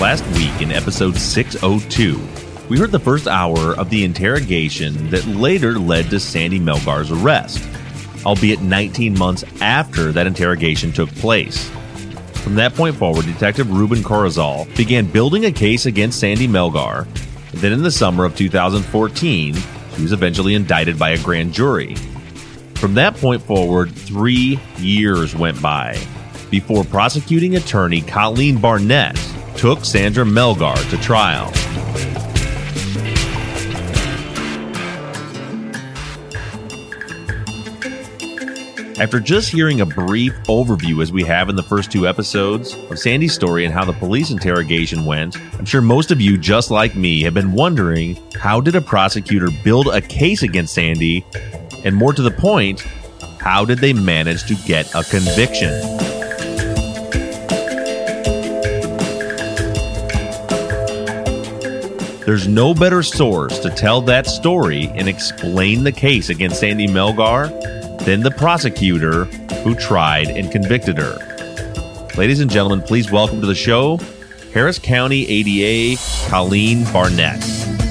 Last week in episode 602, we heard the first hour of the interrogation that later led to Sandy Melgar's arrest, albeit 19 months after that interrogation took place. From that point forward, Detective Ruben Corozal began building a case against Sandy Melgar. Then in the summer of 2014, he was eventually indicted by a grand jury. From that point forward, 3 years went by before prosecuting attorney Colleen Barnett took Sandra Melgar to trial. After just hearing a brief overview, as we have in the first 2 episodes, of Sandy's story and how the police interrogation went, I'm sure most of you, just like me, have been wondering, how did a prosecutor build a case against Sandy? And more to the point, how did they manage to get a conviction? There's no better source to tell that story and explain the case against Sandy Melgar than the prosecutor who tried and convicted her. Ladies and gentlemen, please welcome to the show, Harris County ADA Colleen Barnett.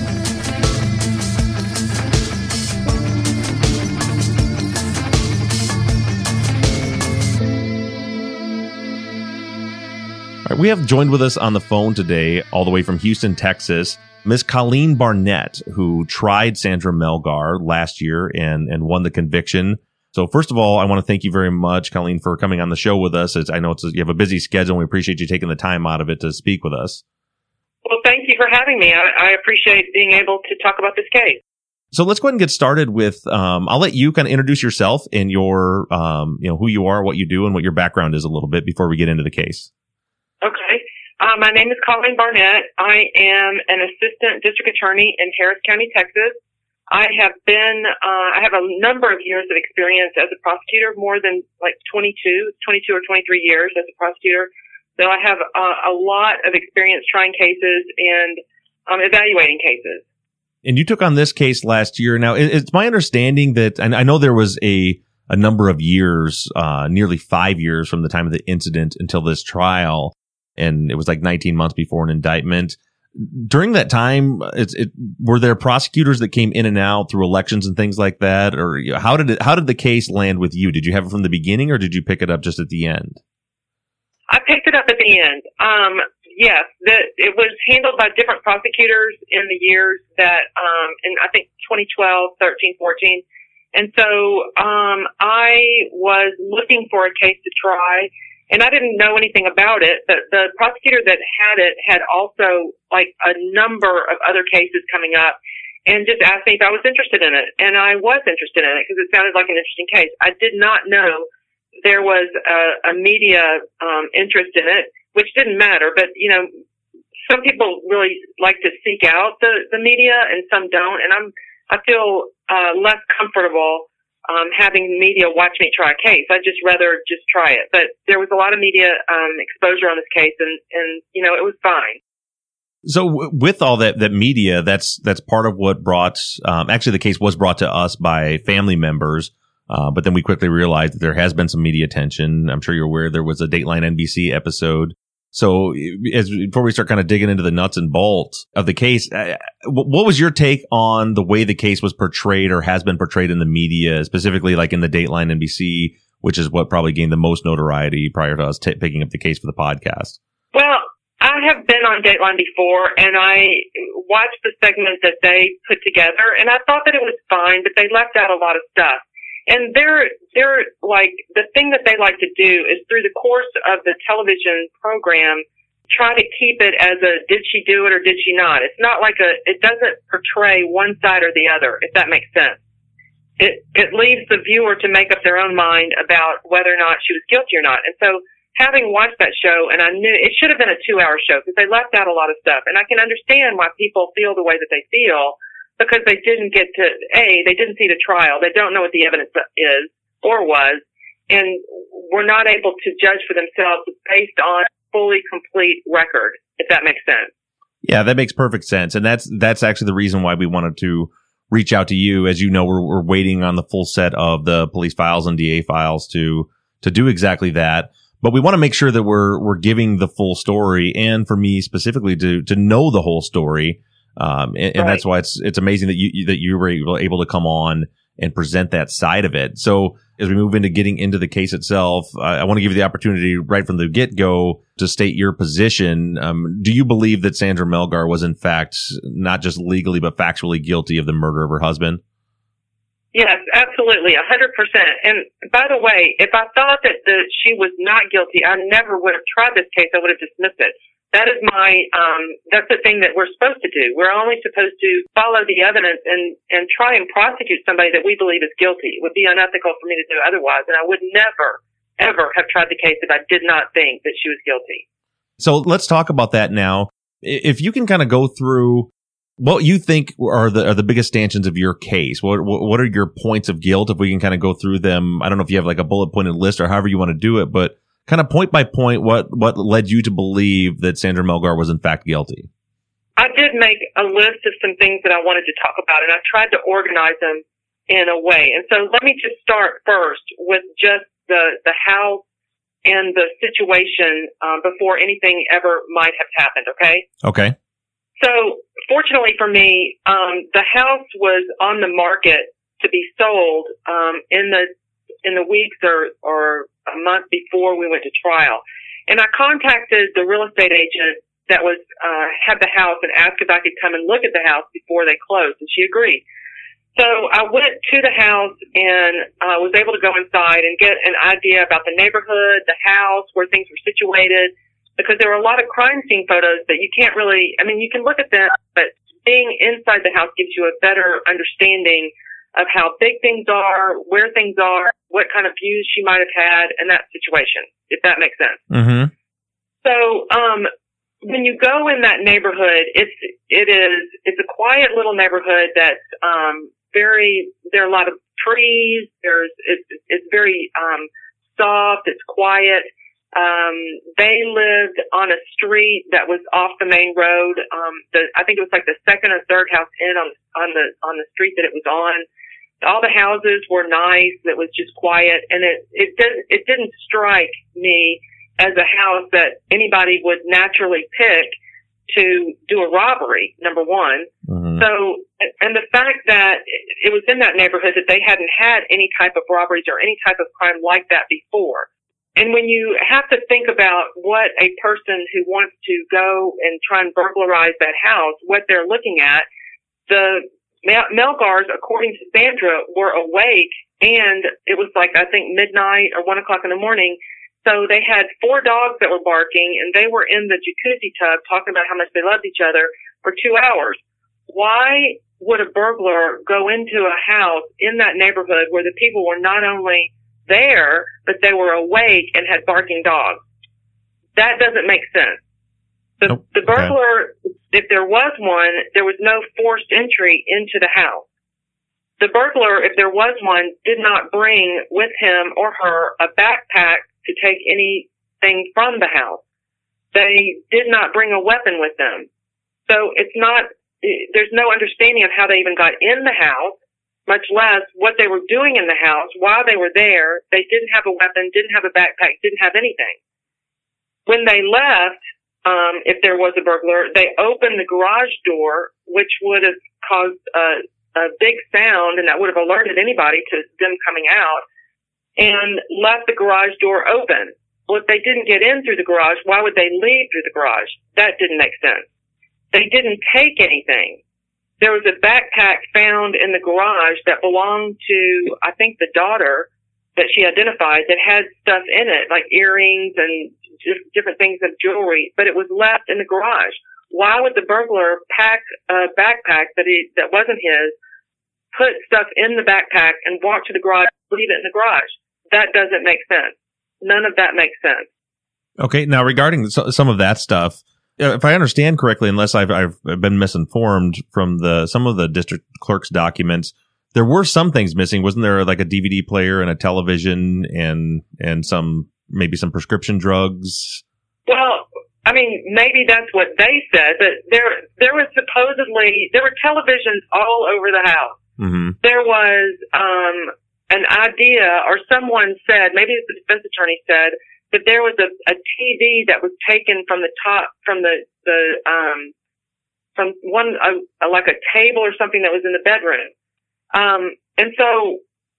All right, we have joined with us on the phone today, all the way from Houston, Texas, Miss Colleen Barnett, who tried Sandra Melgar last year and won the conviction. So first of all, I want to thank you very much, Colleen, for coming on the show with us. I know you have a busy schedule, and we appreciate you taking the time out of it to speak with us. Well, thank you for having me. I appreciate being able to talk about this case. So let's go ahead and get started with, I'll let you kind of introduce yourself and your, who you are, what you do, and what your background is a little bit before we get into the case. Okay. My name is Colleen Barnett. I am an assistant district attorney in Harris County, Texas. I have a number of years of experience as a prosecutor, more than like 22 or 23 years as a prosecutor. So I have a lot of experience trying cases and evaluating cases. And you took on this case last year. Now, it's my understanding that, and I know there was a number of years, nearly 5 years from the time of the incident until this trial, and it was like 19 months before an indictment. During that time, were there prosecutors that came in and out through elections and things like that, or how did the case land with you? Did you have it from the beginning, or did you pick it up just at the end? I picked it up at the end. Yes, it was handled by different prosecutors in the years that, in I think 2012, 13, 14, and so I was looking for a case to try. And I didn't know anything about it, but the prosecutor that had it had also like a number of other cases coming up and just asked me if I was interested in it. And I was interested in it because it sounded like an interesting case. I did not know there was a media interest in it, which didn't matter. But, some people really like to seek out the media and some don't. And I feel less comfortable having media watch me try a case. I'd just rather just try it. But there was a lot of media exposure on this case, and it was fine. So with all that media, that's part of what brought, actually the case was brought to us by family members, but then we quickly realized that there has been some media attention. I'm sure you're aware there was a Dateline NBC episode. So before we start kind of digging into the nuts and bolts of the case, what was your take on the way the case was portrayed or has been portrayed in the media, specifically like in the Dateline NBC, which is what probably gained the most notoriety prior to us picking up the case for the podcast? Well, I have been on Dateline before, and I watched the segment that they put together, and I thought that it was fine, but they left out a lot of stuff. And they're like, the thing that they like to do is through the course of the television program, try to keep it as a, did she do it or did she not? It's not like it doesn't portray one side or the other, if that makes sense. It leaves the viewer to make up their own mind about whether or not she was guilty or not. And so having watched that show, and I knew it should have been a 2-hour show because they left out a lot of stuff. And I can understand why people feel the way that they feel, because they didn't get to, they didn't see the trial. They don't know what the evidence is or was, and were not able to judge for themselves based on fully complete record, if that makes sense. Yeah, that makes perfect sense. And that's actually the reason why we wanted to reach out to you. As you know, we're waiting on the full set of the police files and DA files to do exactly that. But we want to make sure that we're giving the full story, and for me specifically to know the whole story. And that's why it's amazing that you were able to come on and present that side of it. So as we move into getting into the case itself, I want to give you the opportunity right from the get-go to state your position. Do you believe that Sandra Melgar was in fact not just legally but factually guilty of the murder of her husband? Yes, absolutely, 100%. And by the way, if I thought that she was not guilty, I never would have tried this case. I would have dismissed it. That is that's the thing that we're supposed to do. We're only supposed to follow the evidence and try and prosecute somebody that we believe is guilty. It would be unethical for me to do otherwise, and I would never, ever have tried the case if I did not think that she was guilty. So let's talk about that now. If you can kind of go through what you think are the biggest stanchions of your case. What are your points of guilt? If we can kind of go through them, I don't know if you have like a bullet pointed list or however you want to do it, but kind of point by point, what led you to believe that Sandra Melgar was in fact guilty? I did make a list of some things that I wanted to talk about, and I tried to organize them in a way. And so let me just start first with just the house and the situation before anything ever might have happened, okay? Okay. So fortunately for me, the house was on the market to be sold in the weeks or a month before we went to trial. And I contacted the real estate agent that was had the house and asked if I could come and look at the house before they closed, and she agreed. So I went to the house and was able to go inside and get an idea about the neighborhood, the house, where things were situated, because there were a lot of crime scene photos that you can't really, I mean, you can look at them, but being inside the house gives you a better understanding of how big things are, where things are, what kind of views she might have had, and that situation, if that makes sense. Mm-hmm. So, when you go in that neighborhood, it's a quiet little neighborhood that's, there are a lot of trees, it's very, soft, it's quiet. They lived on a street that was off the main road. I think it was like the second or third house in on the street that it was on. All the houses were nice. It was just quiet, and it didn't strike me as a house that anybody would naturally pick to do a robbery, number one. Mm-hmm. So, and the fact that it was in that neighborhood that they hadn't had any type of robberies or any type of crime like that before. And when you have to think about what a person who wants to go and try and burglarize that house, what they're looking at, the Melgars, according to Sandra, were awake, and it was like, I think, midnight or 1 o'clock in the morning. So they had 4 dogs that were barking, and they were in the jacuzzi tub talking about how much they loved each other for 2 hours. Why would a burglar go into a house in that neighborhood where the people were not only there, but they were awake and had barking dogs? That doesn't make sense. The burglar, if there was one, there was no forced entry into the house. The burglar, if there was one, did not bring with him or her a backpack to take anything from the house. They did not bring a weapon with them. So there's no understanding of how they even got in the house, much less what they were doing in the house while they were there. They didn't have a weapon, didn't have a backpack, didn't have anything. When they left, if there was a burglar, they opened the garage door, which would have caused a big sound, and that would have alerted anybody to them coming out, and left the garage door open. Well, if they didn't get in through the garage, why would they leave through the garage? That didn't make sense. They didn't take anything. There was a backpack found in the garage that belonged to, I think, the daughter that she identified, that had stuff in it, like earrings and just different things of jewelry, but it was left in the garage. Why would the burglar pack a backpack that wasn't his, put stuff in the backpack and walk to the garage, leave it in the garage? That doesn't make sense. None of that makes sense. Okay, now regarding some of that stuff, if I understand correctly, unless I've been misinformed from some of the district clerk's documents, there were some things missing. Wasn't there like a DVD player and a television and maybe some prescription drugs? Well, I mean, maybe that's what they said, but there were televisions all over the house. Mm-hmm. There was an idea, or someone said, maybe the defense attorney said, that there was a TV that was taken from the top, from one, like a table or something that was in the bedroom. And so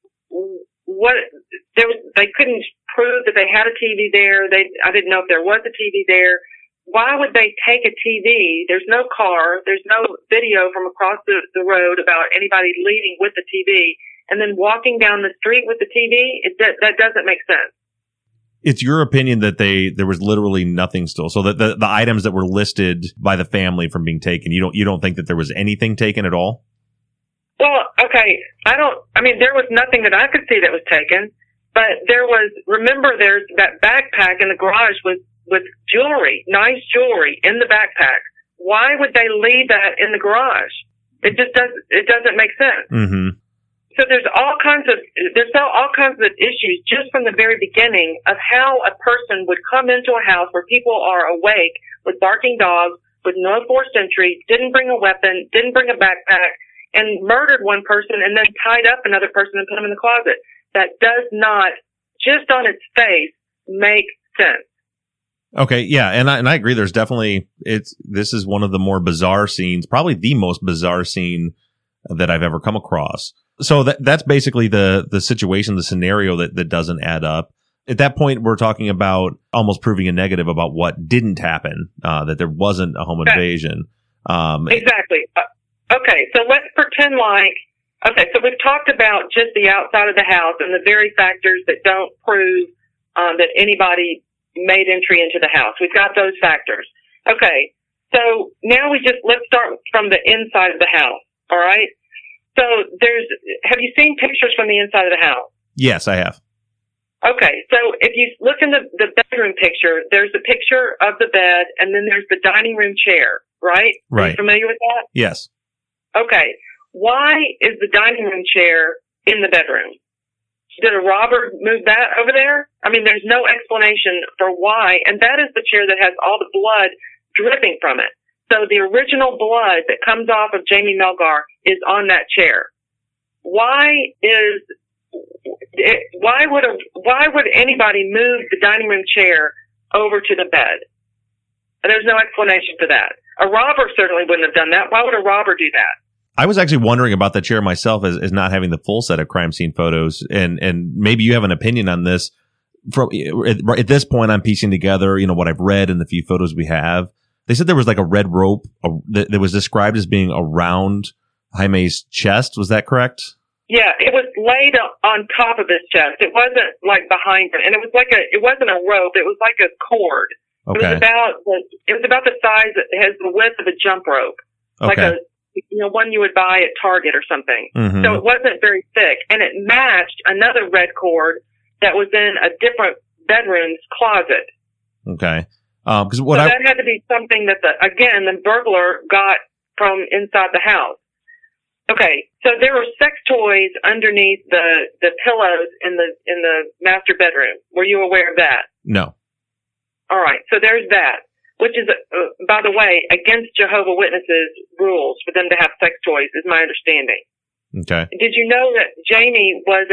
they couldn't prove that they had a TV there. I didn't know if there was a TV there. Why would they take a TV? There's no car. There's no video from across the road about anybody leaving with the TV and then walking down the street with the TV. That doesn't make sense. It's your opinion that there was literally nothing still. So that the items that were listed by the family from being taken, you don't think that there was anything taken at all? Well, okay. There was nothing that I could see that was taken, but remember there's that backpack in the garage with jewelry, nice jewelry in the backpack. Why would they leave that in the garage? It doesn't make sense. Mm-hmm. So there's all kinds of issues just from the very beginning of how a person would come into a house where people are awake with barking dogs, with no forced entry, didn't bring a weapon, didn't bring a backpack, and murdered one person and then tied up another person and put them in the closet. That does not, just on its face, make sense. Okay, yeah, and I agree. There's definitely this is one of the more bizarre scenes, probably the most bizarre scene that I've ever come across. So that's basically the situation, the scenario that doesn't add up. At that point, we're talking about almost proving a negative about what didn't happen, that there wasn't a home invasion. Exactly. Okay, so let's pretend so we've talked about just the outside of the house and the very factors that don't prove that anybody made entry into the house. We've got those factors. Okay, so now let's start from the inside of the house, all right? So have you seen pictures from the inside of the house? Yes, I have. Okay, so if you look in the bedroom picture, there's a picture of the bed, and then there's the dining room chair, right? Right. Are you familiar with that? Yes. Okay, why is the dining room chair in the bedroom? Did a robber move that over there? There's no explanation for why, and that is the chair that has all the blood dripping from it. So the original blood that comes off of Jamie Melgar is on that chair. Why would anybody move the dining room chair over to the bed? There's no explanation for that. A robber certainly wouldn't have done that. Why would a robber do that? I was actually wondering about the chair myself as not having the full set of crime scene photos, and maybe you have an opinion on this. At this point, I'm piecing together, what I've read and the few photos we have. They said there was like a red rope that was described as being around Jaime's chest. Was that correct? Yeah, it was laid on top of his chest. It wasn't like behind him, and it wasn't a rope. It was like a cord. Okay. It was about the size. It has the width of a jump rope, like one you would buy at Target or something. Mm-hmm. So it wasn't very thick, and it matched another red cord that was in a different bedroom's closet. Okay. That had to be something that the burglar got from inside the house. Okay, so there were sex toys underneath the pillows in the master bedroom. Were you aware of that? No. All right, so there's that, which is, by the way, against Jehovah's Witnesses rules for them to have sex toys, is my understanding. Okay. Did you know that Jamie was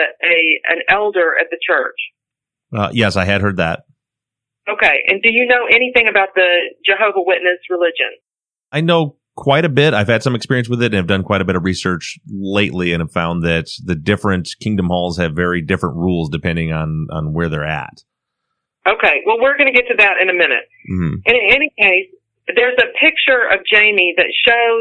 an elder at the church? Yes, I had heard that. Okay, and do you know anything about the Jehovah's Witness religion? I know quite a bit. I've had some experience with it and have done quite a bit of research lately and have found that the different kingdom halls have very different rules depending on where they're at. Okay, well, we're going to get to that in a minute. Mm-hmm. And in any case, there's a picture of Jamie that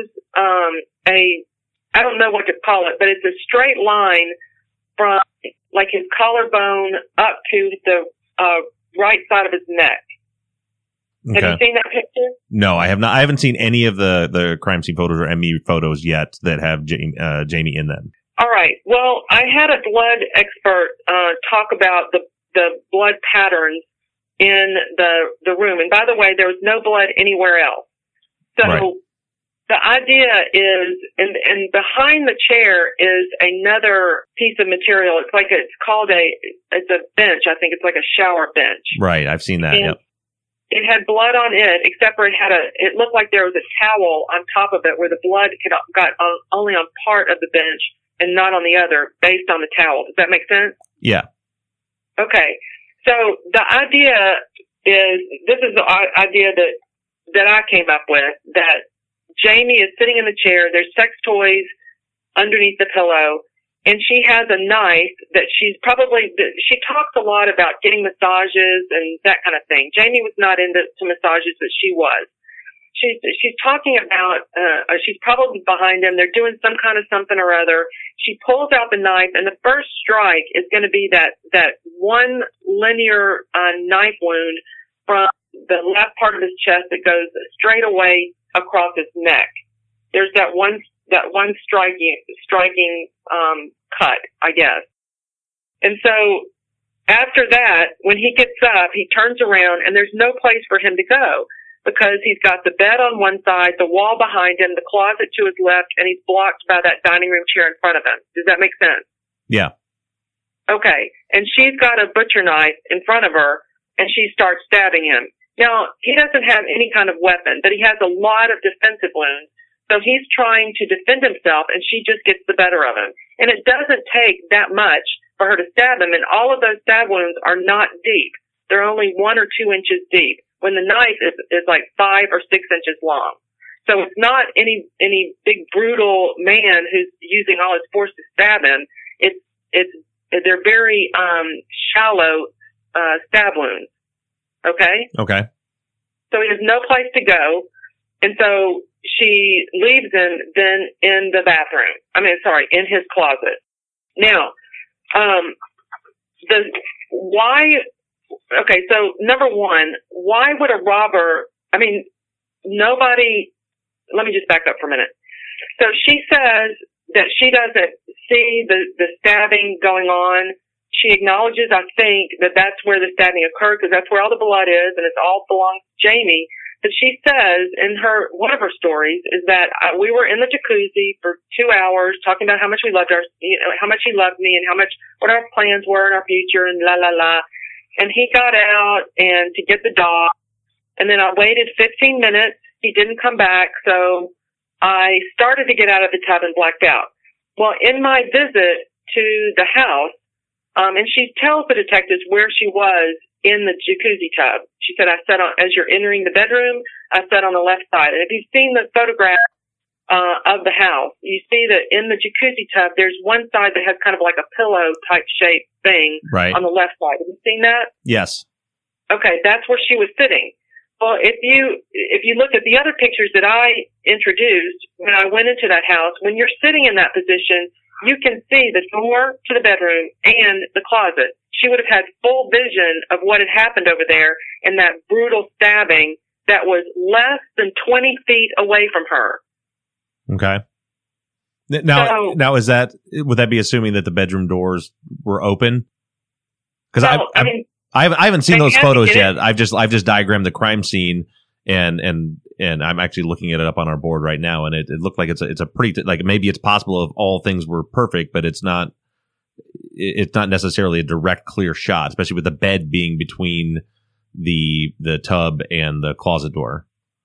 shows I don't know what to call it, but it's a straight line from like his collarbone up to the right side of his neck. Okay. Have you seen that picture? No, I have not. I haven't seen any of the crime scene photos or ME photos yet that have Jamie in them. All right. Well, I had a blood expert talk about the blood patterns in the room. And by the way, there was no blood anywhere else. So right. The idea is, and behind the chair is another piece of material. It's called it's a bench. I think it's like a shower bench. Right. I've seen that. And, yep. it had blood on it, except for it looked like there was a towel on top of it where the blood got only on part of the bench and not on the other, based on the towel. Does that make sense? Yeah. Okay. So the idea this is the idea that I came up with, that Jamie is sitting in the chair, there's sex toys underneath the pillow, and she has a knife that she talks a lot about getting massages and that kind of thing. Jamie was not into massages, but she was. She's talking about, she's probably behind him. They're doing some kind of something or other. She pulls out the knife, and the first strike is going to be that one linear knife wound from the left part of his chest that goes straight away across his neck. There's that one striking cut, I guess. And so after that, when he gets up, he turns around, and there's no place for him to go, because he's got the bed on one side, the wall behind him, the closet to his left, and he's blocked by that dining room chair in front of him. Does that make sense? Yeah. Okay. And she's got a butcher knife in front of her, and she starts stabbing him. Now, he doesn't have any kind of weapon, but he has a lot of defensive wounds. So he's trying to defend himself, and she just gets the better of him. And it doesn't take that much for her to stab him, and all of those stab wounds are not deep. They're only 1 or 2 inches deep, when the knife is like 5 or 6 inches long. So it's not any big brutal man who's using all his force to stab him. They're very shallow stab wounds. Okay? Okay. So he has no place to go, and so she leaves him then in the bathroom. In his closet. Now, okay, so number one, why would a robber, nobody, let me just back up for a minute. So she says that she doesn't see the stabbing going on. She acknowledges, I think, that that's where the stabbing occurred, because that's where all the blood is, and it all belongs to Jamie. But she says in one of her stories is that we were in the jacuzzi for 2 hours talking about how much we loved how much he loved me, and what our plans were in our future, and la la la. And he got out and to get the dog, and then I waited 15 minutes. He didn't come back, so I started to get out of the tub and blacked out. Well, in my visit to the house, and she tells the detectives where she was in the jacuzzi tub. She said, as you're entering the bedroom, I sat on the left side. And if you've seen the photograph of the house, you see that in the jacuzzi tub, there's one side that has kind of like a pillow type shape thing on the left side. Have you seen that? Yes. Okay, that's where she was sitting. Well, if you look at the other pictures that I introduced when I went into that house, when you're sitting in that position, you can see the door to the bedroom and the closet. She would have had full vision of what had happened over there and that brutal stabbing that was less than 20 feet away from her. Okay. Now would that be assuming that the bedroom doors were open? Because I haven't seen those photos yet. I've just diagrammed the crime scene, and I'm actually looking at it up on our board right now, and it looked like it's a pretty, like, maybe it's possible if all things were perfect, but it's not necessarily a direct clear shot, especially with the bed being between the tub and the closet door.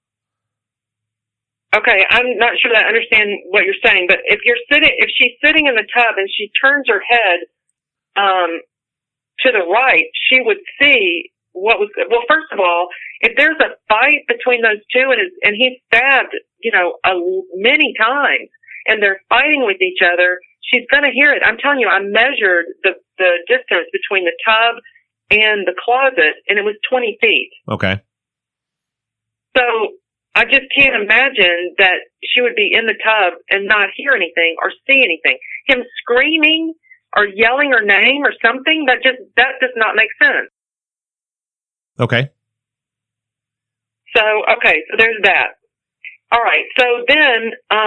Okay, I'm not sure that I understand what you're saying, but if she's sitting in the tub and she turns her head to the right, she would see first of all, if there's a fight between those two and he's stabbed, many times, and they're fighting with each other, she's going to hear it. I'm telling you, I measured the distance between the tub and the closet, and it was 20 feet. Okay. So I just can't imagine that she would be in the tub and not hear anything or see anything. Him screaming or yelling her name or something, that does not make sense. Okay. So there's that. All right. So then,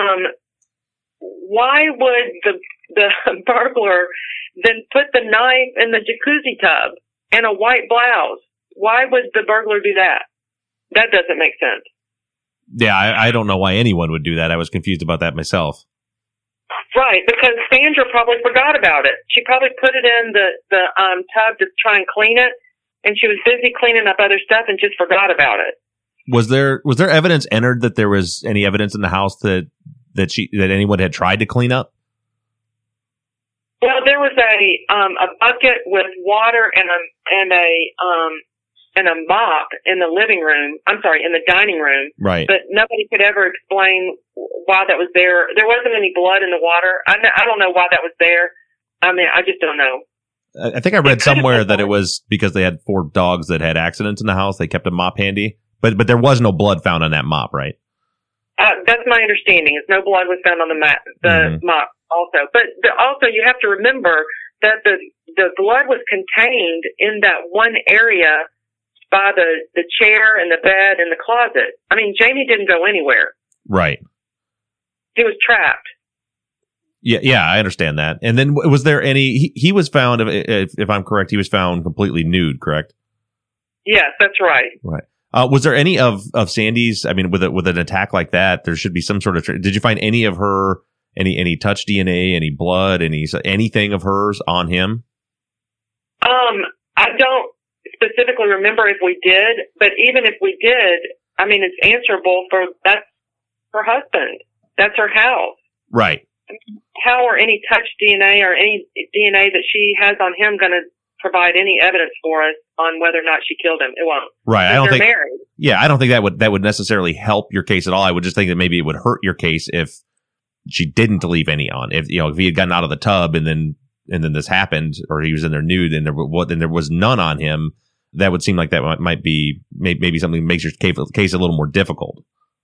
why would the burglar then put the knife in the jacuzzi tub and a white blouse? Why would the burglar do that? That doesn't make sense. Yeah, I don't know why anyone would do that. I was confused about that myself. Right, because Sandra probably forgot about it. She probably put it in the tub to try and clean it, and she was busy cleaning up other stuff and just forgot about it. Was there evidence entered that there was any evidence in the house that anyone had tried to clean up? Well, there was a bucket with water and a mop in the living room. I'm sorry, in the dining room. Right. But nobody could ever explain why that was there. There wasn't any blood in the water. I don't know why that was there. I mean, I just don't know. I think I read somewhere that it was because they had 4 dogs that had accidents in the house. They kept a mop handy, but there was no blood found on that mop, right? That's my understanding. Is no blood was found on the mop also. But also you have to remember that the blood was contained in that one area by the chair and the bed and the closet. I mean, Jamie didn't go anywhere. Right. He was trapped. Yeah, I understand that. And then was there any? He was found, if I'm correct, he was found completely nude. Correct? Yes, that's right. Right. Was there any of Sandy's? I mean, with an attack like that, there should be some sort of. Did you find any of her? Any touch DNA? Any blood? Anything of hers on him? I don't specifically remember if we did, but even if we did, I mean, it's answerable for that's her husband. That's her house. Right. How are any touch DNA or any DNA that she has on him going to provide any evidence for us on whether or not she killed him? It won't. Right. I don't think. Married. Yeah, I don't think that would necessarily help your case at all. I would just think that maybe it would hurt your case if she didn't leave any on. If if he had gotten out of the tub and then this happened, or he was in there nude and there was none on him, that would seem like that might be maybe something that makes your case a little more difficult.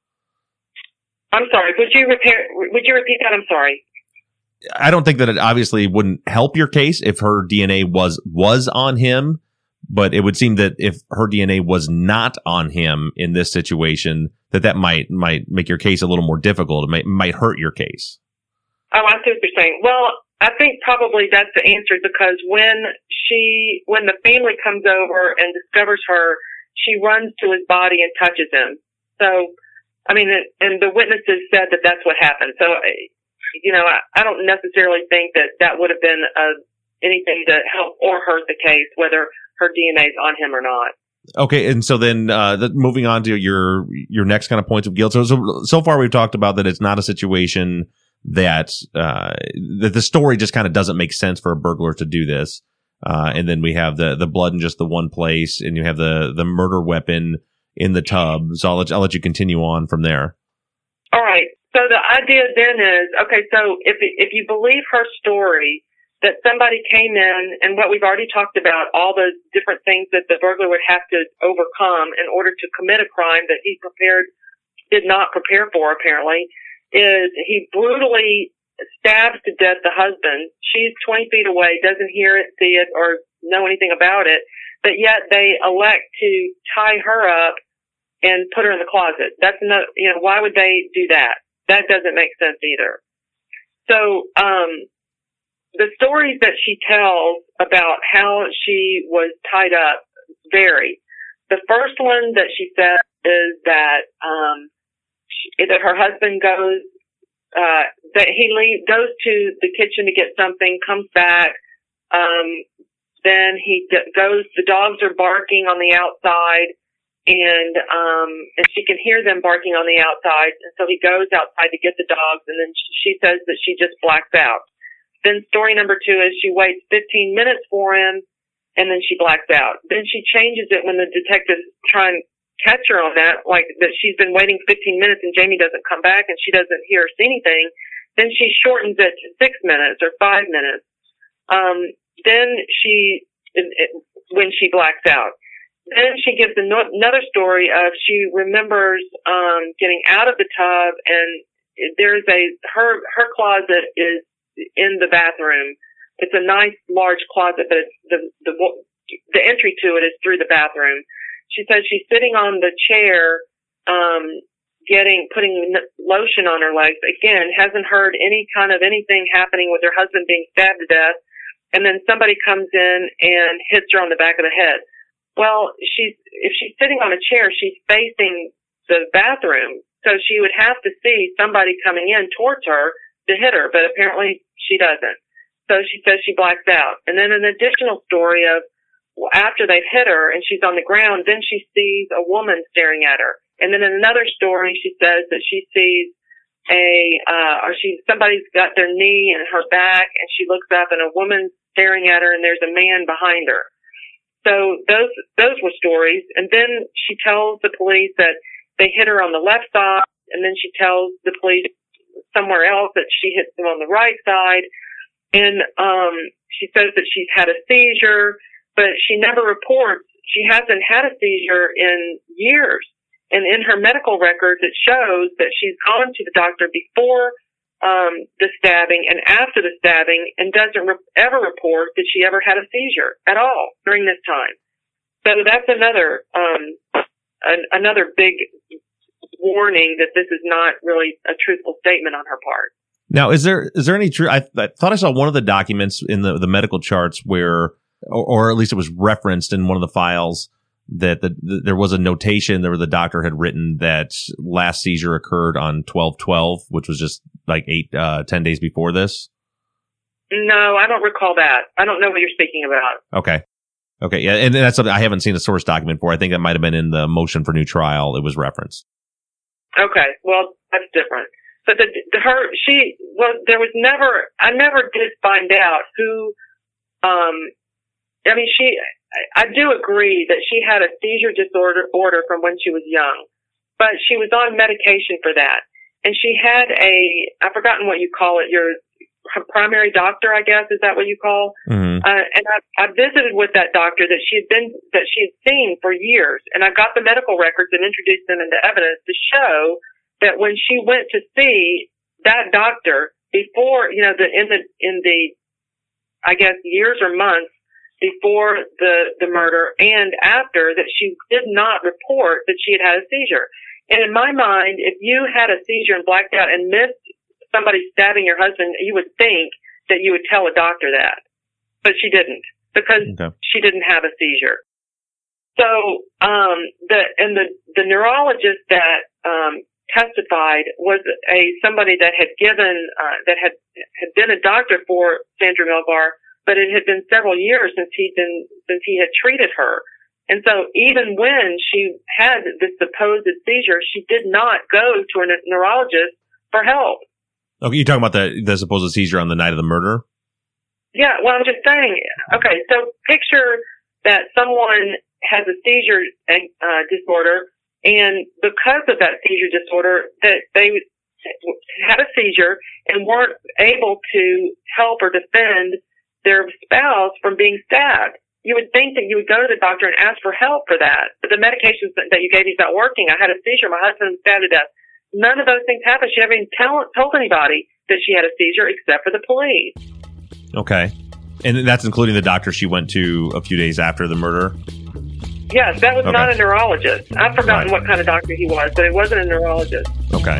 I'm sorry. Would you repeat that? I'm sorry. I don't think that it obviously wouldn't help your case if her DNA was on him, but it would seem that if her DNA was not on him in this situation, that might make your case a little more difficult. It might hurt your case. Oh, I see what you're saying. Well, I think probably that's the answer, because when the family comes over and discovers her, she runs to his body and touches him. So, I mean, and the witnesses said that that's what happened. So, I don't necessarily think that would have been anything to help or hurt the case, whether her DNA is on him or not. Okay, and so then moving on to your next kind of points of guilt. So far we've talked about that it's not a situation that the story just kind of doesn't make sense for a burglar to do this. And then we have the blood in just the one place, and you have the murder weapon in the tub. So I'll let you continue on from there. All right. So the idea then is, okay, so if you believe her story, that somebody came in, and what we've already talked about, all the different things that the burglar would have to overcome in order to commit a crime that he did not prepare for, apparently, is he brutally stabs to death the husband. She's 20 feet away, doesn't hear it, see it, or know anything about it, but yet they elect to tie her up and put her in the closet. That's not, why would they do that? That doesn't make sense either. So, the stories that she tells about how she was tied up vary. The first one that she says is that her husband goes to the kitchen to get something, comes back, then he goes. The dogs are barking on the outside, and she can hear them barking on the outside, and so he goes outside to get the dogs, and then she says that she just blacks out. Then story number 2 is she waits 15 minutes for him, and then she blacks out. Then she changes it when the detectives try and catch her on that, like that she's been waiting 15 minutes and Jamie doesn't come back and she doesn't hear or see anything. Then she shortens it to 6 minutes or 5 minutes. Then when she blacks out. Then she gives another story of she remembers getting out of the tub, and there's her closet is in the bathroom. It's a nice large closet, but it's the entry to it is through the bathroom. She says she's sitting on the chair, putting lotion on her legs. Again, hasn't heard any kind of anything happening with her husband being stabbed to death. And then somebody comes in and hits her on the back of the head. Well, if she's sitting on a chair, she's facing the bathroom. So she would have to see somebody coming in towards her to hit her, but apparently she doesn't. So she says she blacks out. And then an additional story of after they've hit her and she's on the ground, then she sees a woman staring at her. And then in another story, she says that she sees somebody's got their knee in her back and she looks up and a woman's staring at her and there's a man behind her. So those were stories. And then she tells the police that they hit her on the left side, and then she tells the police somewhere else that she hits them on the right side. And she says that she's had a seizure, but she never reports. She hasn't had a seizure in years. And in her medical records, it shows that she's gone to the doctor before the stabbing and after the stabbing, and doesn't ever report that she ever had a seizure at all during this time. So that's another big warning that this is not really a truthful statement on her part. Now, is there any truth? I thought I saw one of the documents in the medical charts where, or at least it was referenced in one of the files, that there was a notation that the doctor had written that last seizure occurred on 12/12, which was just like 10 days before this. No, I don't recall that. I don't know what you're speaking about. Okay. Yeah. And that's something I haven't seen a source document for. I think that might have been in the motion for new trial. It was referenced. Okay. Well, that's different. But I never did find out who, I do agree that she had a seizure disorder from when she was young, but she was on medication for that. And she had I've forgotten what you call it, her primary doctor, I guess, is that what you call? Mm-hmm. And I visited with that doctor that she had seen for years. And I got the medical records and introduced them into evidence to show that when she went to see that doctor before, in the, I guess, years or months before the murder and after, that she did not report that she had a seizure. And in my mind, if you had a seizure and blacked out and missed somebody stabbing your husband, you would think that you would tell a doctor that. But she didn't, because she didn't have a seizure. So, the neurologist that, testified was somebody that had had been a doctor for Sandra Melgar, but it had been several years since he had treated her. And so even when she had this supposed seizure, she did not go to a neurologist for help. Okay, you're talking about the supposed seizure on the night of the murder? Yeah, well, I'm just saying, okay, so picture that someone has a seizure disorder, and because of that seizure disorder, that they had a seizure and weren't able to help or defend their spouse from being stabbed. You would think that you would go to the doctor and ask for help for that. But the medications that you gave me is not working. I had a seizure. My husband was stabbed to death. None of those things happened. She never even told anybody that she had a seizure except for the police. Okay. And that's including the doctor she went to a few days after the murder? Yes, that was not a neurologist. I've forgotten what kind of doctor he was, but it wasn't a neurologist. Okay.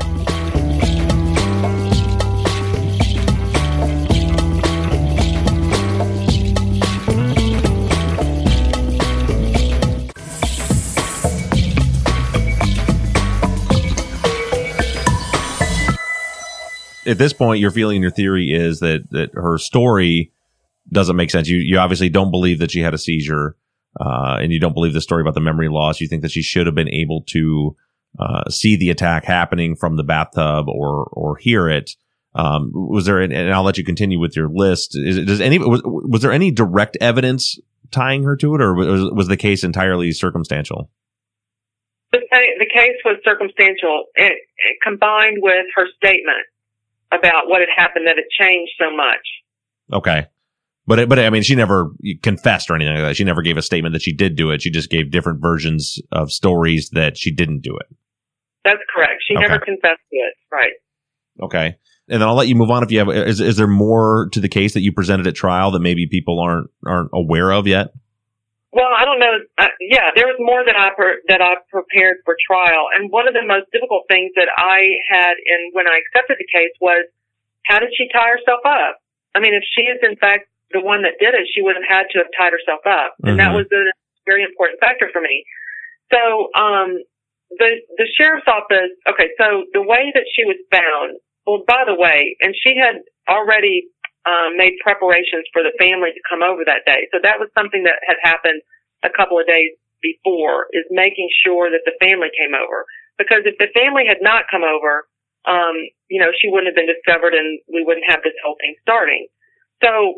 At this point, your feeling, your theory is that her story doesn't make sense. You obviously don't believe that she had a seizure, and you don't believe the story about the memory loss. You think that she should have been able to see the attack happening from the bathtub or hear it. Was there? And I'll let you continue with your list. Was there any direct evidence tying her to it, or was the case entirely circumstantial? The case was circumstantial, it combined with her statement about what had happened, that it changed so much. Okay. But I mean, she never confessed or anything like that. She never gave a statement that she did do it. She just gave different versions of stories that she didn't do it. That's correct. She never confessed to it. Right. Okay. And then I'll let you move on if you have, is there more to the case that you presented at trial that maybe people aren't aware of yet? Well, I don't know. There was more that I prepared for trial. And one of the most difficult things that I had when I accepted the case was, how did she tie herself up? I mean, if she is in fact the one that did it, she would have had to have tied herself up. And that was a very important factor for me. So, the sheriff's office, okay, so the way that she was found, well, by the way, and she had already made preparations for the family to come over that day. So that was something that had happened a couple of days before, is making sure that the family came over. Because if the family had not come over, she wouldn't have been discovered and we wouldn't have this whole thing starting. So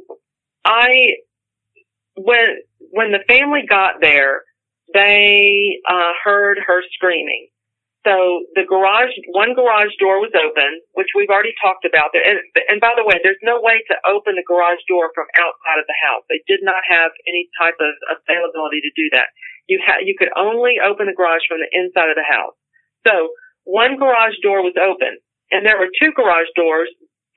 when the family got there, they heard her screaming. So one garage door was open, which we've already talked about. And by the way, there's no way to open the garage door from outside of the house. They did not have any type of availability to do that. You could only open the garage from the inside of the house. So one garage door was open, and there were two garage doors.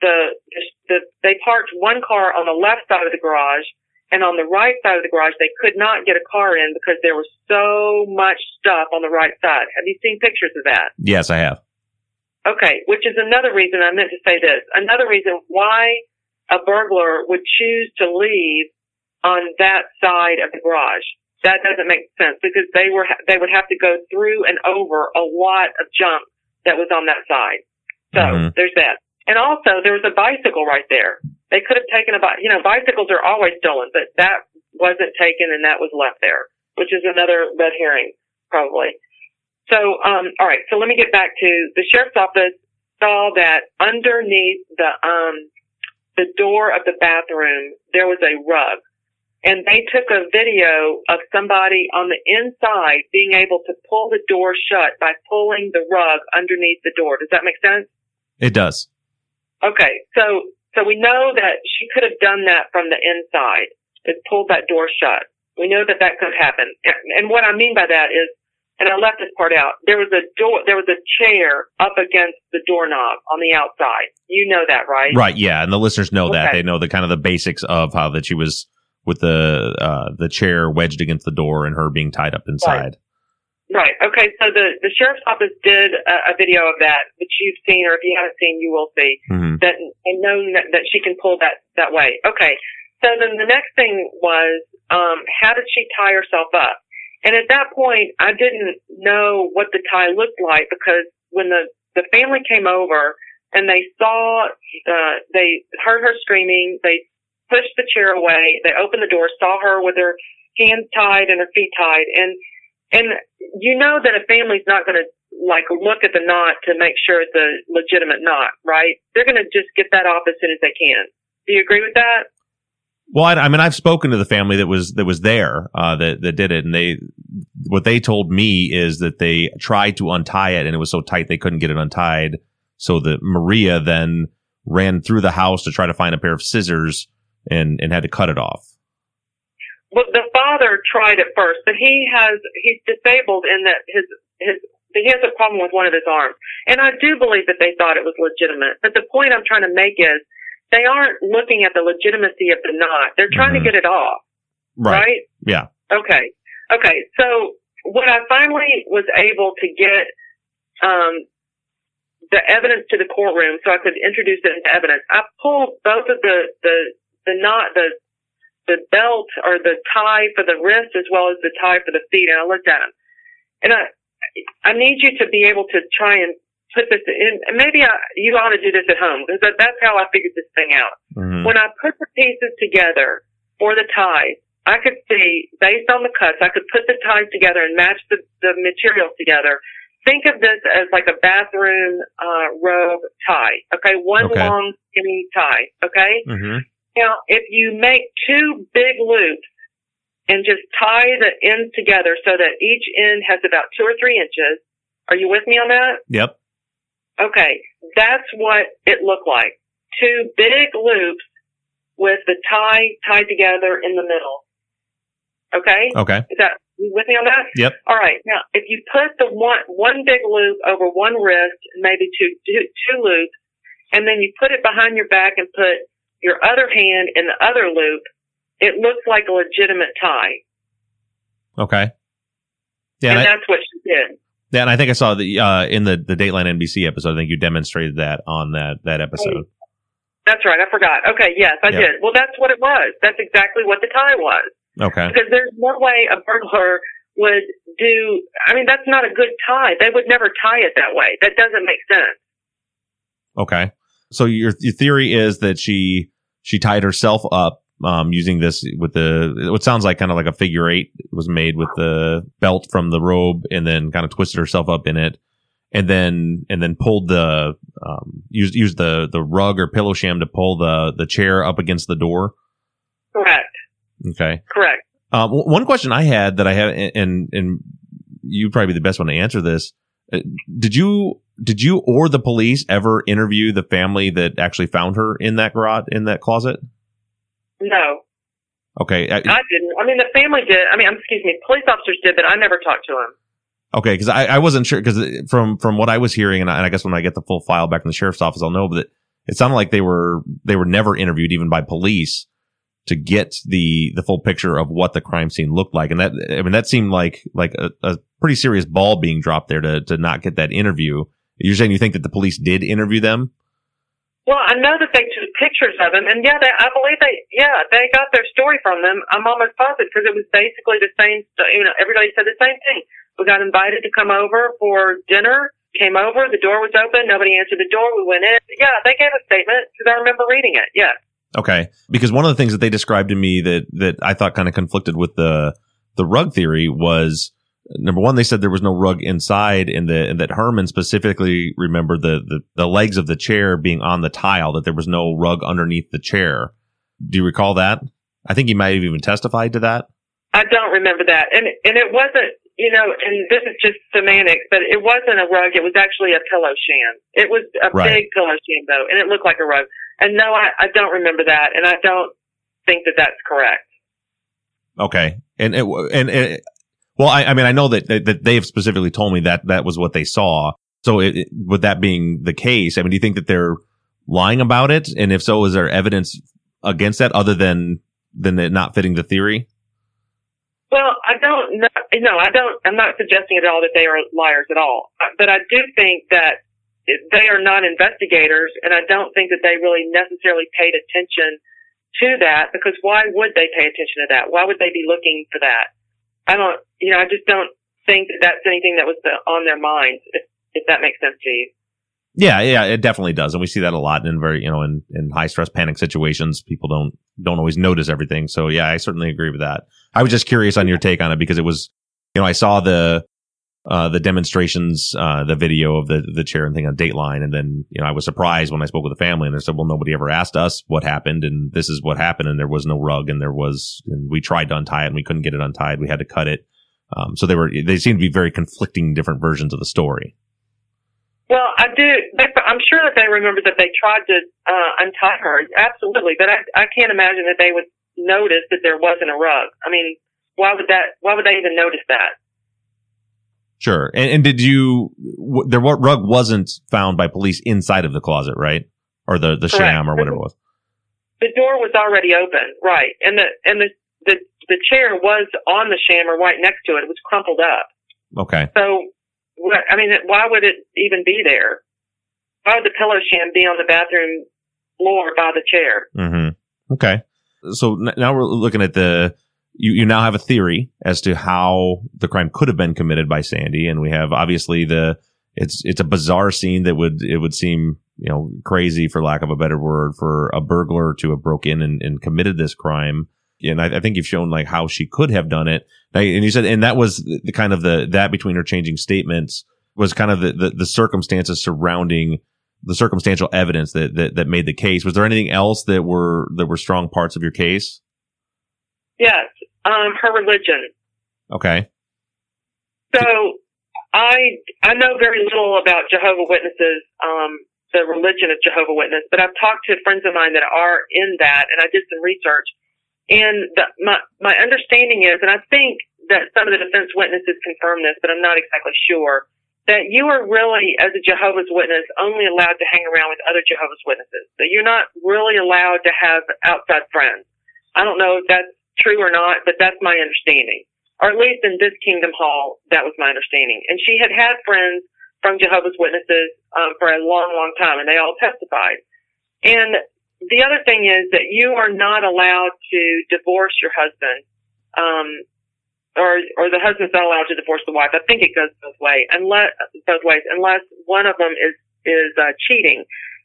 They parked one car on the left side of the garage, and on the right side of the garage, they could not get a car in because there was so much stuff on the right side. Have you seen pictures of that? Yes, I have. Okay, which is another reason I meant to say this. Another reason why a burglar would choose to leave on that side of the garage. That doesn't make sense because they would have to go through and over a lot of junk that was on that side. So there's that. And also, there was a bicycle right there. They could have taken bicycles are always stolen, but that wasn't taken and that was left there, which is another red herring, probably. So, all right. So let me get back to the sheriff's office saw that underneath the door of the bathroom, there was a rug. And they took a video of somebody on the inside being able to pull the door shut by pulling the rug underneath the door. Does that make sense? It does. Okay. So we know that she could have done that from the inside, just pulled that door shut. We know that could happen. And what I mean by that is, and I left this part out, there was a chair up against the doorknob on the outside. You know that, right? Right. Yeah. And the listeners know that. They know the kind of the basics of how that she was with the chair wedged against the door and her being tied up inside. Right. Okay. So the sheriff's office did a video of that, which you've seen, or if you haven't seen, you will see that, and knowing that she can pull that way. Okay. So then the next thing was, how did she tie herself up? And at that point, I didn't know what the tie looked like because when the family came over and they they heard her screaming, they pushed the chair away, they opened the door, saw her with her hands tied and her feet tied, and you know that a family's not going to look at the knot to make sure it's a legitimate knot, right? They're going to just get that off as soon as they can. Do you agree with that? Well, I mean, I've spoken to the family that was there, that did it, and what they told me is that they tried to untie it, and it was so tight they couldn't get it untied. So that Maria then ran through the house to try to find a pair of scissors and had to cut it off. Well, the father tried at first, but he's disabled in that he has a problem with one of his arms, and I do believe that they thought it was legitimate. But the point I'm trying to make is, they aren't looking at the legitimacy of the knot. They're trying to get it off. Right? Yeah. Okay. So when I finally was able to get the evidence to the courtroom so I could introduce it into evidence, I pulled both of the knot, the belt or the tie for the wrist as well as the tie for the feet, and I looked at them. And I need you to be able to try and put this in, and maybe you ought to do this at home, because that's how I figured this thing out. When I put the pieces together for the ties, I could see, based on the cuts, I could put the ties together and match the materials together. Think of this as like a bathroom robe tie, okay? One long, skinny tie, okay? Now, if you make two big loops and just tie the ends together so that each end has about 2 or 3 inches, are you with me on that? Yep. Okay, that's what it looked like. 2 big loops with the tie tied together in the middle. Okay? Okay. Is that, you with me on that? Yep. All right. Now, if you put the one big loop over one wrist, maybe two loops, and then you put it behind your back and put your other hand in the other loop, it looks like a legitimate tie. Okay. Yeah, and that's what she did. Yeah, and I think I saw in the Dateline NBC episode, I think you demonstrated that on that episode. That's right. I forgot. Okay, yes, I did. Well, that's what it was. That's exactly what the tie was. Okay. Because there's no way a burglar would do, I mean, that's not a good tie. They would never tie it that way. That doesn't make sense. Okay. So your theory is that she She tied herself up using this with what sounds like kind of like a figure eight. It was made with the belt from the robe, and then kind of twisted herself up in it, and then pulled used the rug or pillow sham to pull the chair up against the door. Correct. Okay. Correct. One question I had that I have, and you'd probably be the best one to answer this. Did you or the police ever interview the family that actually found her in that garage, in that closet? No. Okay. I didn't. I mean, the family did. I mean, excuse me, police officers did, but I never talked to them. Okay, because I wasn't sure, because from what I was hearing, and I guess when I get the full file back from the sheriff's office, I'll know, but it sounded like they were never interviewed even by police to get the full picture of what the crime scene looked like. And that seemed like a pretty serious ball being dropped there to not get that interview. You're saying you think that the police did interview them? Well, I know that they took pictures of them, and I believe they got their story from them. I'm almost positive, because it was basically the same. Everybody said the same thing. We got invited to come over for dinner. Came over, the door was open. Nobody answered the door. We went in. Yeah, they gave a statement, because I remember reading it. Yeah. Okay, because one of the things that they described to me that I thought kind of conflicted with the rug theory was, number one, they said there was no rug inside, and that Herman specifically remembered the legs of the chair being on the tile, that there was no rug underneath the chair. Do you recall that? I think he might have even testified to that. I don't remember that, and it wasn't, and this is just semantics, but it wasn't a rug. It was actually a pillow sham. It was a big pillow sham, though, and it looked like a rug. And no, I don't remember that, and I don't think that that's correct. Okay, well, I mean, I know that they have specifically told me that was what they saw. So, with that being the case, I mean, do you think that they're lying about it? And if so, is there evidence against that other than it not fitting the theory? Well, I don't know. No, I don't. I'm not suggesting at all that they are liars at all. But I do think that they are not investigators, and I don't think that they really necessarily paid attention to that, because why would they pay attention to that? Why would they be looking for that? I just don't think that that's anything that was on their minds, if that makes sense to you. Yeah, it definitely does. And we see that a lot in in high stress panic situations. People don't always notice everything. So yeah, I certainly agree with that. I was just curious on your take on it, because it was, I saw the demonstrations, the video of the chair and thing on Dateline. And then, I was surprised when I spoke with the family, and they said, well, nobody ever asked us what happened, and this is what happened. And there was no rug, and we tried to untie it, and we couldn't get it untied. We had to cut it. So they seem to be very conflicting different versions of the story. Well, I'm sure that they remember that they tried to untie her. Absolutely. But I can't imagine that they would notice that there wasn't a rug. I mean, why would they even notice that? Sure. And did the rug wasn't found by police inside of the closet, right? Or the sham or whatever it was. The door was already open, right. And the chair was on the sham or right next to it. It was crumpled up. Okay. So, I mean, why would it even be there? Why would the pillow sham be on the bathroom floor by the chair? Mm-hmm. Okay. So now we're looking at you now have a theory as to how the crime could have been committed by Sandy, and we have obviously it's a bizarre scene that it would seem crazy, for lack of a better word, for a burglar to have broke in and committed this crime. And I think you've shown like how she could have done it. And you said, and that was the kind of that between her changing statements was kind of the circumstances surrounding the circumstantial evidence that made the case. Was there anything else that were strong parts of your case? Yes. Her religion. Okay. So I know very little about Jehovah's Witnesses, the religion of Jehovah's Witness, but I've talked to friends of mine that are in that, and I did some research. And my understanding is, and I think that some of the defense witnesses confirm this, but I'm not exactly sure, that you are really, as a Jehovah's Witness, only allowed to hang around with other Jehovah's Witnesses. That you're not really allowed to have outside friends. I don't know if that's true or not, but that's my understanding. Or at least in this Kingdom Hall, that was my understanding. And she had friends from Jehovah's Witnesses for a long, long time, and they all testified. And the other thing is that you are not allowed to divorce your husband, or the husband's not allowed to divorce the wife. I think it goes both ways, unless one of them is cheating.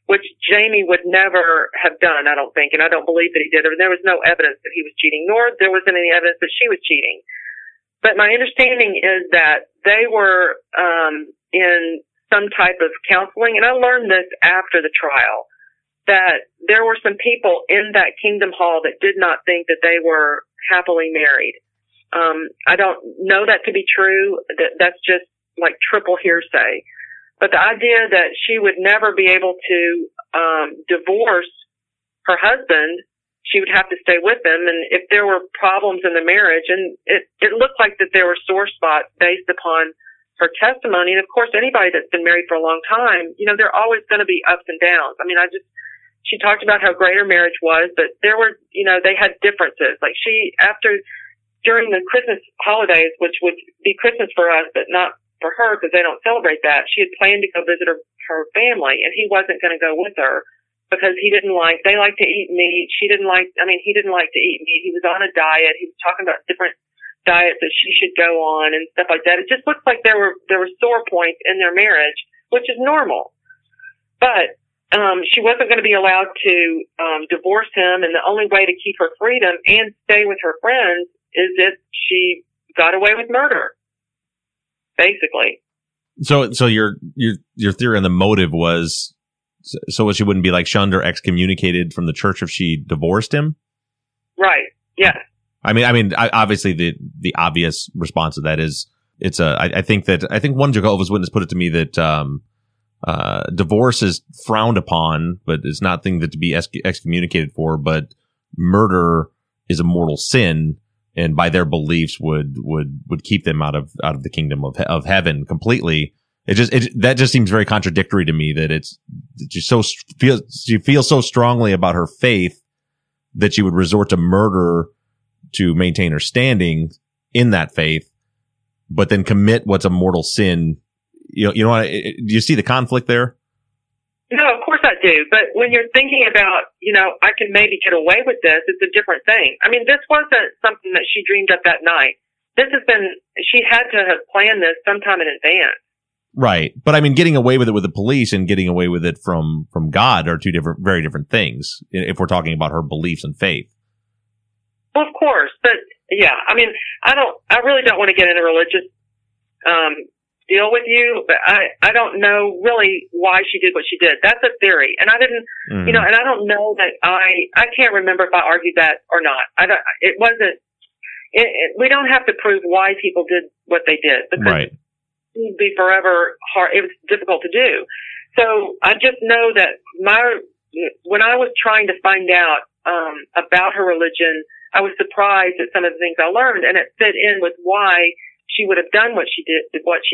which Jamie would never have done, I don't think, and I don't believe that he did. There was no evidence that he was cheating, nor there wasn't any evidence that she was cheating. But my understanding is that they were in some type of counseling, and I learned this after the trial, that there were some people in that Kingdom Hall that did not think that they were happily married. I don't know that to be true. That's just like triple hearsay. But the idea that she would never be able to divorce her husband, she would have to stay with him. And if there were problems in the marriage, and it looked like that there were sore spots based upon her testimony. And of course, anybody that's been married for a long time, you know, there are always going to be ups and downs. I mean, she talked about how great her marriage was, but there were, you know, they had differences. Like during the Christmas holidays, which would be Christmas for us, but not for her because they don't celebrate that, she had planned to go visit her family, and he wasn't going to go with her because they like to eat meat. He didn't like to eat meat. He was on a diet. He was talking about different diets that she should go on and stuff like that. It just looks like there were sore points in their marriage, which is normal. But she wasn't going to be allowed to divorce him, and the only way to keep her freedom and stay with her friends is if she got away with murder, basically. So your theory on the motive was so she wouldn't be like shunned or excommunicated from the church if she divorced him? Right. Yes. I mean, obviously the obvious response to that is I think one Jehovah's Witness put it to me that divorce is frowned upon, but it's not a thing that to be excommunicated for. But murder is a mortal sin, and by their beliefs would keep them out of the kingdom of heaven completely. That just seems very contradictory to me. That she feels so strongly about her faith that she would resort to murder to maintain her standing in that faith, but then commit what's a mortal sin. You know what? Do you see the conflict there? No, of course I do. But when you're thinking about, you know, I can maybe get away with this, it's a different thing. I mean, this wasn't something that she dreamed up that night. She had to have planned this sometime in advance. Right. But I mean, getting away with it with the police and getting away with it from God are two very different things if we're talking about her beliefs and faith. Well, of course. But yeah, I mean, I really don't want to get in a religious, deal with you, but I don't know really why she did what she did. That's a theory. And I didn't, you know, and I don't know that I can't remember if I argued that or not. We don't have to prove why people did what they did because right. It would be forever hard. It was difficult to do. So I just know that when I was trying to find out, about her religion, I was surprised at some of the things I learned, and it fit in with why she would have done what she did,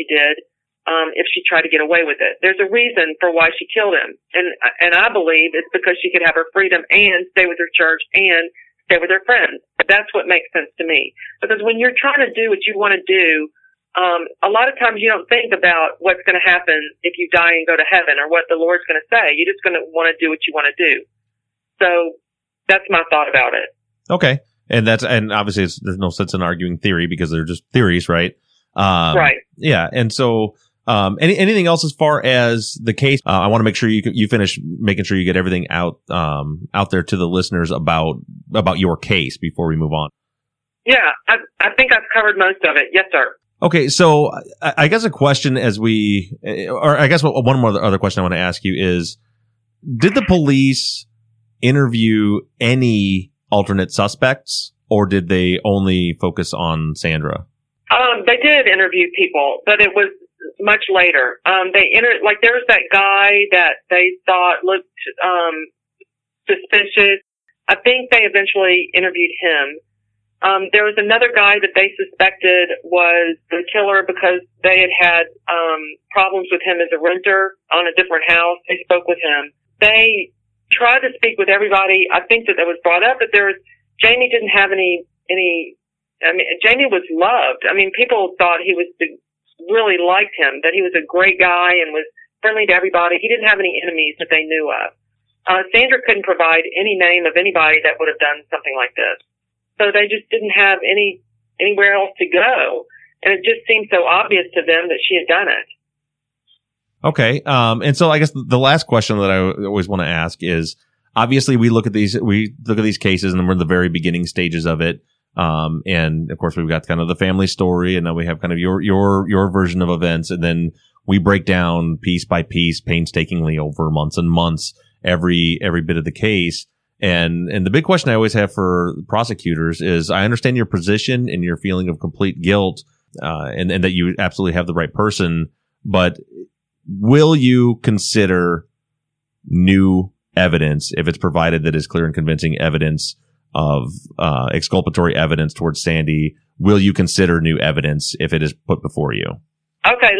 if she tried to get away with it. There's a reason for why she killed him. And I believe it's because she could have her freedom and stay with her church and stay with her friends. That's what makes sense to me. Because when you're trying to do what you want to do, a lot of times you don't think about what's going to happen if you die and go to heaven or what the Lord's going to say. You're just going to want to do what you want to do. So that's my thought about it. Okay. And obviously there's no sense in arguing theory because they're just theories, right? Right. Yeah. And so, anything else as far as the case? I want to make sure you finish making sure you get everything out there to the listeners about your case before we move on. Yeah. I think I've covered most of it. Yes, sir. Okay. So I guess a question one more other question I want to ask you is, did the police interview any alternate suspects, or did they only focus on Sandra? They did interview people, but it was much later. There was that guy that they thought looked suspicious. I think they eventually interviewed him. There was another guy that they suspected was the killer because they had problems with him as a renter on a different house. They spoke with him. They tried to speak with everybody. I think that was brought up, but Jamie didn't have any, I mean, Jamie was loved. I mean, people thought really liked him, that he was a great guy and was friendly to everybody. He didn't have any enemies that they knew of. Sandra couldn't provide any name of anybody that would have done something like this. So they just didn't have anywhere else to go. And it just seemed so obvious to them that she had done it. Okay. And so I guess the last question that I always want to ask is, obviously we look at these cases and we're in the very beginning stages of it. And of course we've got kind of the family story, and now we have kind of your version of events. And then we break down piece by piece painstakingly over months and months, every bit of the case. And the big question I always have for prosecutors is, I understand your position and your feeling of complete guilt, and that you absolutely have the right person, but will you consider new evidence if it's provided that is clear and convincing evidence of exculpatory evidence towards Sandy? Will you consider new evidence if it is put before you? Okay,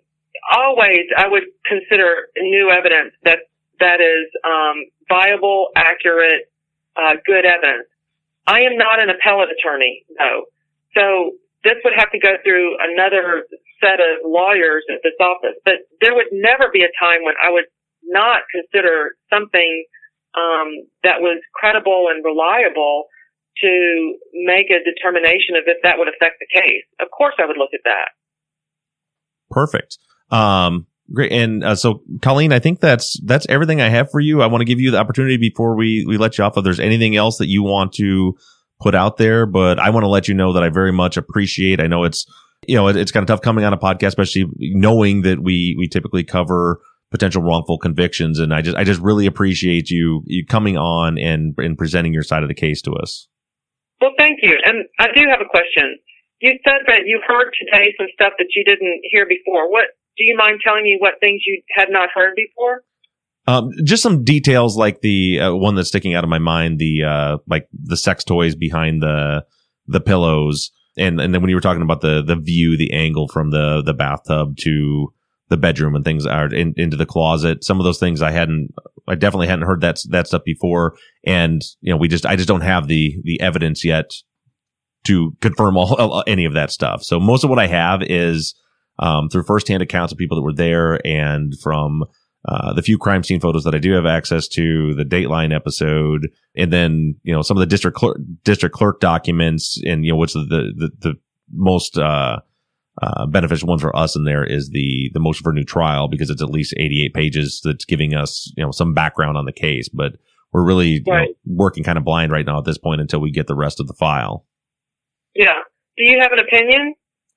I would consider new evidence that is viable, accurate, good evidence. I am not an appellate attorney, though, so this would have to go through another set of lawyers at this office. But there would never be a time when I would not consider something that was credible and reliable to make a determination of if that would affect the case. Of course, I would look at that. Perfect. Great. And so, Colleen, I think that's everything I have for you. I want to give you the opportunity before we let you off if there's anything else that you want to put out there, but I want to let you know that I very much appreciate. I know it's kind of tough coming on a podcast, especially knowing that we typically cover potential wrongful convictions, and I just really appreciate you coming on and presenting your side of the case to us. Well, thank you. And I do have a question. You said that you heard today some stuff that you didn't hear before. What do you mind telling me? What things you had not heard before? Just some details, like the one that's sticking out of my mind, the sex toys behind the pillows, and then when you were talking about the view, the angle from the bathtub to the bedroom and things are into the closet. Some of those things I definitely hadn't heard that stuff before, and I just don't have the evidence yet to confirm any of that stuff. So most of what I have is through firsthand accounts of people that were there, and from the few crime scene photos that I do have access to, the Dateline episode, and then some of the district clerk documents, and what's the most beneficial one for us in there is the motion for new trial, because it's at least 88 pages that's giving us some background on the case. But we're really working kind of blind right now at this point until we get the rest of the file. Yeah. Do you have an opinion?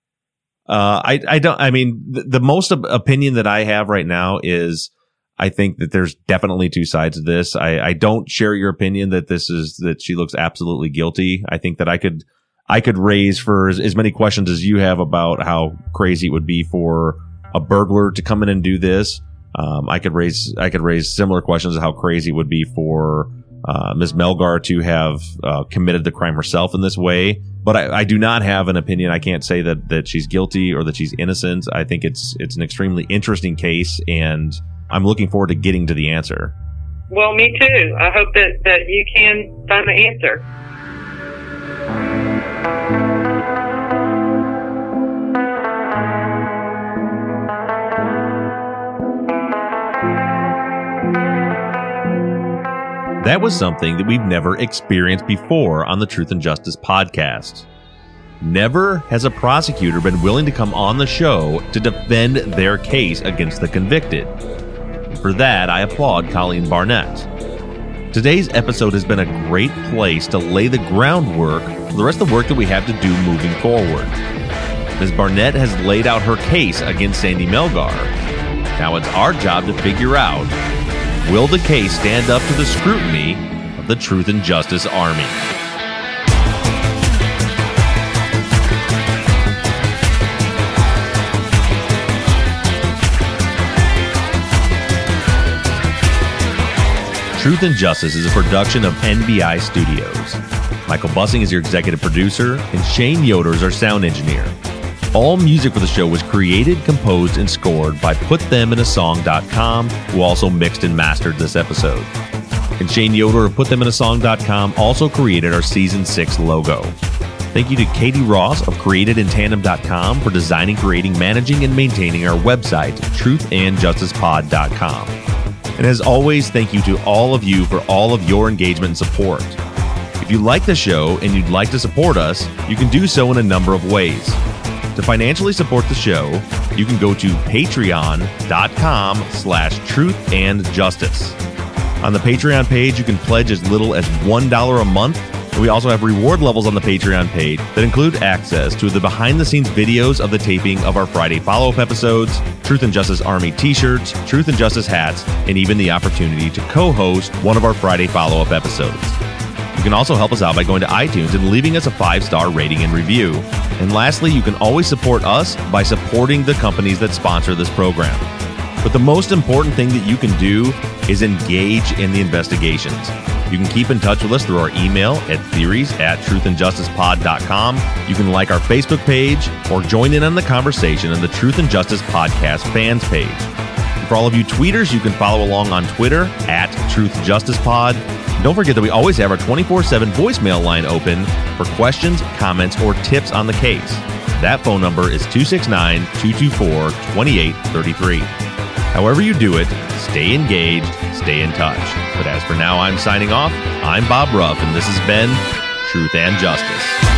I don't. I mean, the most opinion that I have right now is, I think that there's definitely two sides to this. I don't share your opinion that she looks absolutely guilty. I think that I could raise for as many questions as you have about how crazy it would be for a burglar to come in and do this. I could raise similar questions of how crazy it would be for Ms. Melgar to have committed the crime herself in this way. But I do not have an opinion. I can't say that she's guilty or that she's innocent. I think it's an extremely interesting case, and I'm looking forward to getting to the answer. Well, me too. I hope that you can find the answer. That was something that we've never experienced before on the Truth and Justice podcast. Never has a prosecutor been willing to come on the show to defend their case against the convicted. For that, I applaud Colleen Barnett. Today's episode has been a great place to lay the groundwork for the rest of the work that we have to do moving forward. Ms. Barnett has laid out her case against Sandy Melgar. Now it's our job to figure out, will the case stand up to the scrutiny of the Truth and Justice Army? Truth and Justice is a production of NBI Studios. Michael Bussing is your executive producer, and Shane Yoder is our sound engineer. All music for the show was created, composed, and scored by PutThemInASong.com, who also mixed and mastered this episode. And Shane Yoder of PutThemInASong.com also created our Season 6 logo. Thank you to Katie Ross of CreatedInTandem.com for designing, creating, managing, and maintaining our website, TruthAndJusticePod.com. And as always, thank you to all of you for all of your engagement and support. If you like the show and you'd like to support us, you can do so in a number of ways. To financially support the show, you can go to patreon.com/truthandjustice. On the Patreon page, you can pledge as little as $1 a month. And we also have reward levels on the Patreon page that include access to the behind-the-scenes videos of the taping of our Friday follow-up episodes, Truth and Justice Army t-shirts, Truth and Justice hats, and even the opportunity to co-host one of our Friday follow-up episodes. You can also help us out by going to iTunes and leaving us a 5-star rating and review. And lastly, you can always support us by supporting the companies that sponsor this program. But the most important thing that you can do is engage in the investigations. You can keep in touch with us through our email at theories@truthandjusticepod.com. You can like our Facebook page or join in on the conversation on the Truth and Justice Podcast fans page. And for all of you tweeters, you can follow along on Twitter at TruthJusticePod. Don't forget that we always have our 24/7 voicemail line open for questions, comments, or tips on the case. That phone number is 269-224-2833. However you do it, stay engaged, stay in touch. But as for now, I'm signing off. I'm Bob Ruff, and this has been Truth and Justice.